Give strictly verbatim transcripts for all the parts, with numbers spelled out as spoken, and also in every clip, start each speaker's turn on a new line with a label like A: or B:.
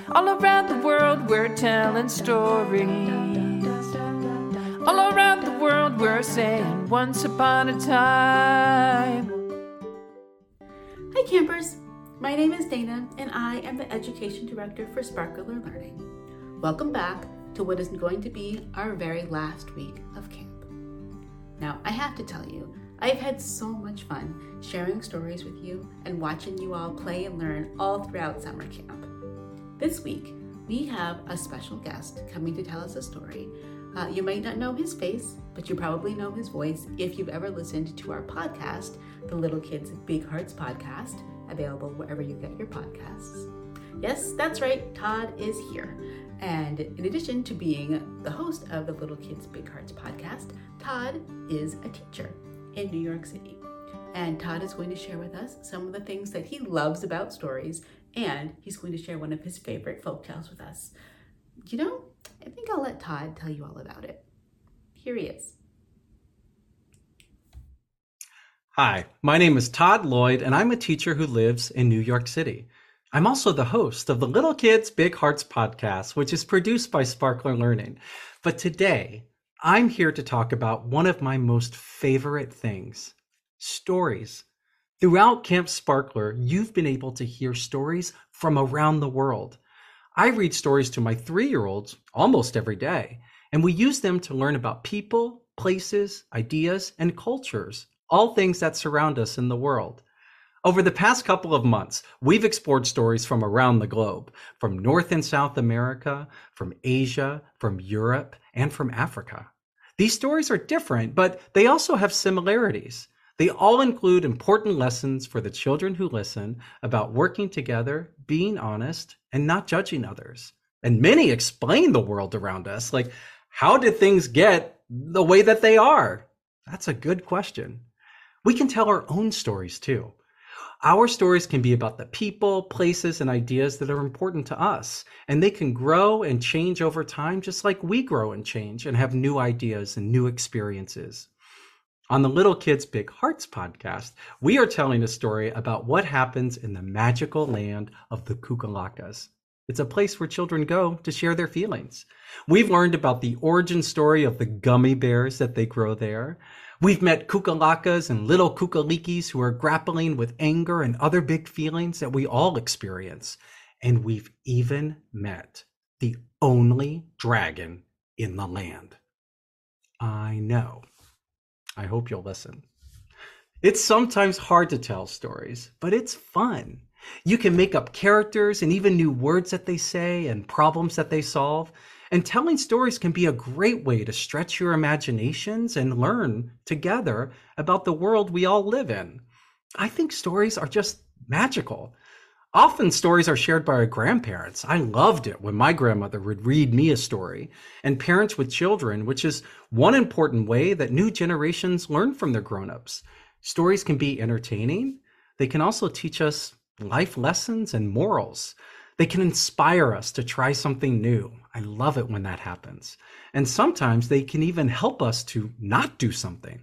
A: All around the world we're telling stories. All around the world we're saying once upon a time.
B: Hi campers, my name is Dana and I am the Education Director for Sparkler Learning. Welcome back to what is going to be our very last week of camp. Now I have to tell you, I've had so much fun sharing stories with you and watching you all play and learn all throughout summer camp. This week, we have a special guest coming to tell us a story. Uh, you might not know his face, but you probably know his voice if you've ever listened to our podcast, the Little Kids Big Hearts podcast, available wherever you get your podcasts. Yes, that's right, Todd is here. And in addition to being the host of the Little Kids Big Hearts podcast, Todd is a teacher in New York City. And Todd is going to share with us some of the things that he loves about stories, and he's going to share one of his favorite folktales with us. You know, I think I'll let Todd tell you all about it. Here he is.
C: Hi, my name is Todd Lloyd, and I'm a teacher who lives in New York City. I'm also the host of the Little Kids Big Hearts podcast, which is produced by Sparkler Learning. But today, I'm here to talk about one of my most favorite things, stories. Throughout Camp Sparkler, you've been able to hear stories from around the world. I read stories to my three-year-olds almost every day, and we use them to learn about people, places, ideas, and cultures, all things that surround us in the world. Over the past couple of months, we've explored stories from around the globe, from North and South America, from Asia, from Europe, and from Africa. These stories are different, but they also have similarities. They all include important lessons for the children who listen about working together, being honest, and not judging others. And many explain the world around us, like, how did things get the way that they are? That's a good question. We can tell our own stories too. Our stories can be about the people, places, and ideas that are important to us, and they can grow and change over time just like we grow and change and have new ideas and new experiences. On the Little Kids Big Hearts podcast, we are telling a story about what happens in the magical land of the Kukalakas. It's a place where children go to share their feelings. We've learned about the origin story of the gummy bears that they grow there. We've met Kukalakas and little Kukalikis who are grappling with anger and other big feelings that we all experience. And we've even met the only dragon in the land. I know. I hope you'll listen. It's sometimes hard to tell stories, but it's fun. You can make up characters and even new words that they say and problems that they solve. And telling stories can be a great way to stretch your imaginations and learn together about the world we all live in. I think stories are just magical. Often stories are shared by our grandparents. I loved it when my grandmother would read me a story, and parents with children, which is one important way that new generations learn from their grown-ups. Stories can be entertaining. They can also teach us life lessons and morals. They can inspire us to try something new. I love it when that happens. And sometimes they can even help us to not do something.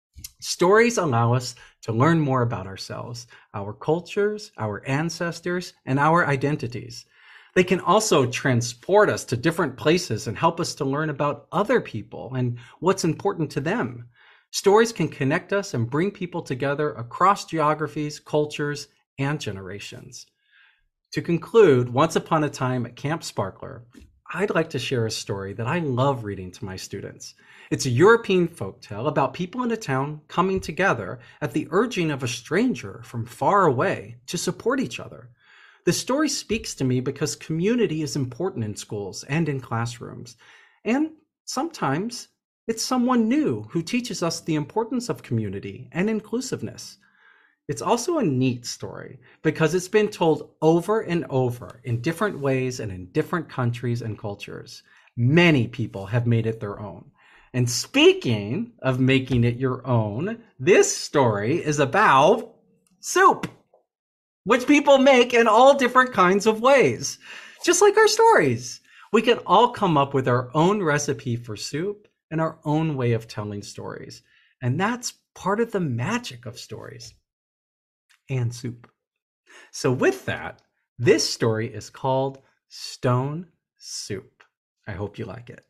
C: Stories allow us to learn more about ourselves, our cultures, our ancestors, and our identities. They can also transport us to different places and help us to learn about other people and what's important to them. Stories can connect us and bring people together across geographies, cultures, and generations. To conclude, once upon a time at Camp Sparkler, I'd like to share a story that I love reading to my students. It's a European folktale about people in a town coming together at the urging of a stranger from far away to support each other. The story speaks to me because community is important in schools and in classrooms. And sometimes it's someone new who teaches us the importance of community and inclusiveness. It's also a neat story because it's been told over and over in different ways and in different countries and cultures. Many people have made it their own. And speaking of making it your own, this story is about soup, which people make in all different kinds of ways. Just like our stories, we can all come up with our own recipe for soup and our own way of telling stories. And that's part of the magic of stories and soup. So with that, this story is called Stone Soup. I hope you like it.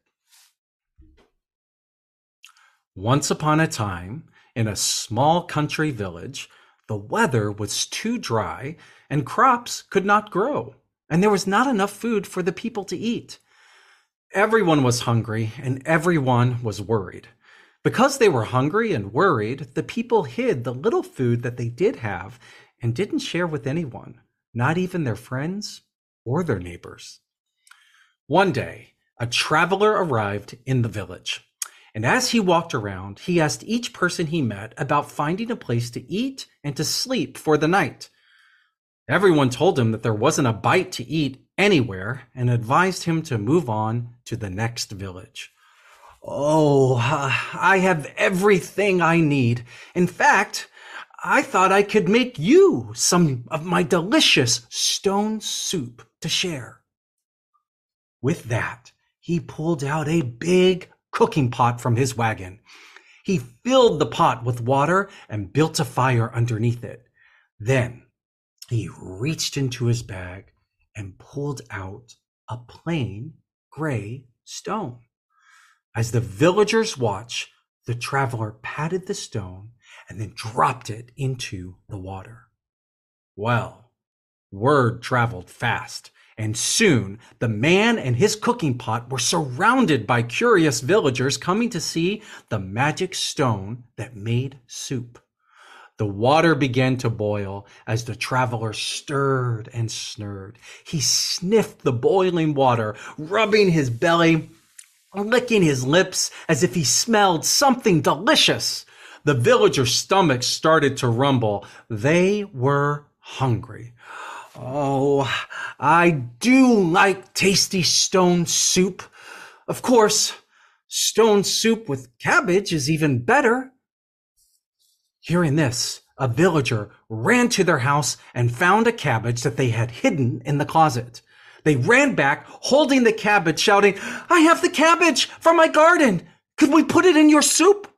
C: Once upon a time, in a small country village, the weather was too dry and crops could not grow, and there was not enough food for the people to eat. Everyone was hungry and everyone was worried. Because they were hungry and worried, the people hid the little food that they did have and didn't share with anyone, not even their friends or their neighbors. One day, a traveler arrived in the village. And as he walked around, he asked each person he met about finding a place to eat and to sleep for the night. Everyone told him that there wasn't a bite to eat anywhere and advised him to move on to the next village. Oh, uh, I have everything I need. In fact, I thought I could make you some of my delicious stone soup to share. With that, he pulled out a big cooking pot from his wagon. He filled the pot with water and built a fire underneath it. Then he reached into his bag and pulled out a plain gray stone. As the villagers watched, the traveler patted the stone and then dropped it into the water. Well, word traveled fast, and soon the man and his cooking pot were surrounded by curious villagers coming to see the magic stone that made soup. The water began to boil as the traveler stirred and stirred. He sniffed the boiling water, rubbing his belly, licking his lips as if he smelled something delicious. The villagers' stomachs started to rumble. They were hungry. Oh, I do like tasty stone soup. Of course, stone soup with cabbage is even better. Hearing this, a villager ran to their house and found a cabbage that they had hidden in the closet. They ran back, holding the cabbage, shouting, "I have the cabbage from my garden. Could we put it in your soup?"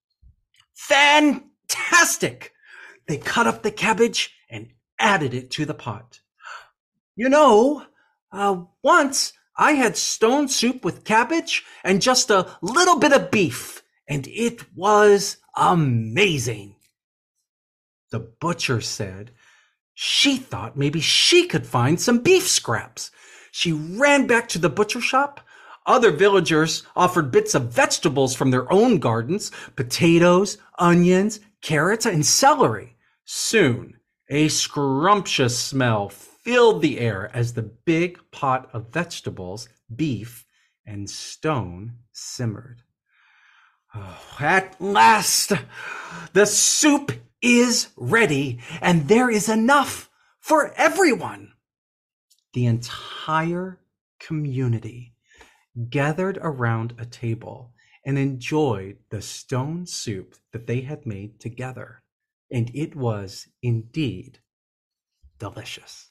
C: Fantastic! They cut up the cabbage and added it to the pot. You know, uh, once I had stone soup with cabbage and just a little bit of beef, and it was amazing. The butcher said she thought maybe she could find some beef scraps. She ran back to the butcher shop. Other villagers offered bits of vegetables from their own gardens, potatoes, onions, carrots, and celery. Soon, a scrumptious smell filled the air as the big pot of vegetables, beef, and stone simmered. Oh, at last, the soup is ready, and there is enough for everyone. The entire community gathered around a table and enjoyed the stone soup that they had made together, and it was indeed delicious.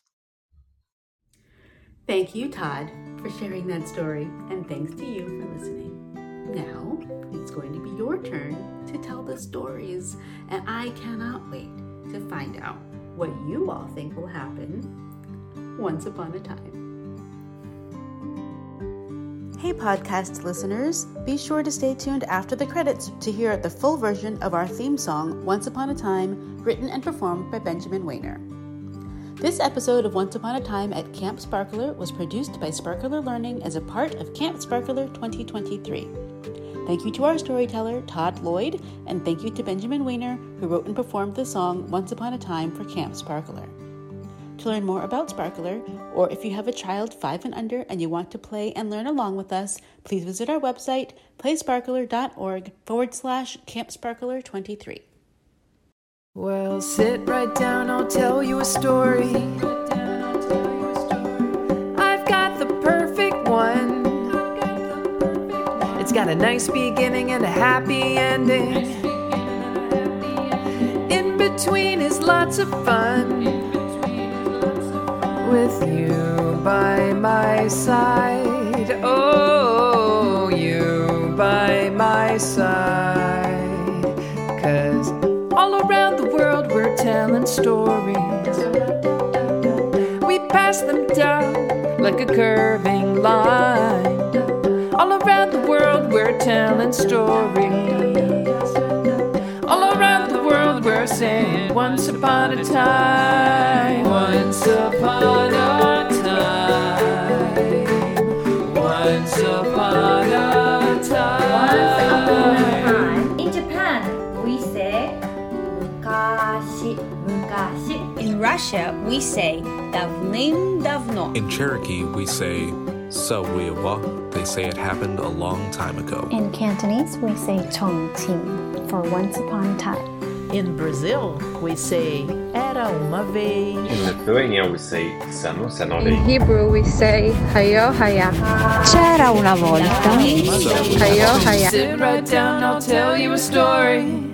B: Thank you, Todd, for sharing that story, and thanks to you for listening. Now, it's going to be your turn to tell the stories, and I cannot wait to find out what you all think will happen once upon a time. Hey podcast listeners, be sure to stay tuned after the credits to hear the full version of our theme song, Once Upon a Time, written and performed by Benjamin Weiner. This episode of Once Upon a Time at Camp Sparkler was produced by Sparkler Learning as a part of Camp Sparkler twenty twenty-three. Thank you to our storyteller, Todd Lloyd, and thank you to Benjamin Weiner, who wrote and performed the song Once Upon a Time for Camp Sparkler. To learn more about Sparkler, or if you have a child five and under and you want to play and learn along with us, please visit our website, playsparkler.org forward slash Camp Sparkler 23.
A: Well, sit right down, I'll tell you a story. I've got the perfect one. It's got a nice beginning and a happy ending. In between is lots of fun. With you by my side, oh, you by my side. 'Cause all around the world we're telling stories. We pass them down like a curving line. All around the world we're telling stories. All around the world we're saying once upon a time. Once upon a time. Once upon a time.
D: In Japan, we say 昔, 昔.
E: In Russia, we say давным-давно.
F: In Cherokee, we say Sawewa. They say it happened a long time ago.
G: In Cantonese, we say Chongqing for once upon a time.
H: In Brazil, we say era uma vez.
I: In Lithuania, we say seno senole.
J: In Hebrew, we say hayo haya.
G: C'era una volta.
A: Hayo haya. Sit right down, I'll tell you a story.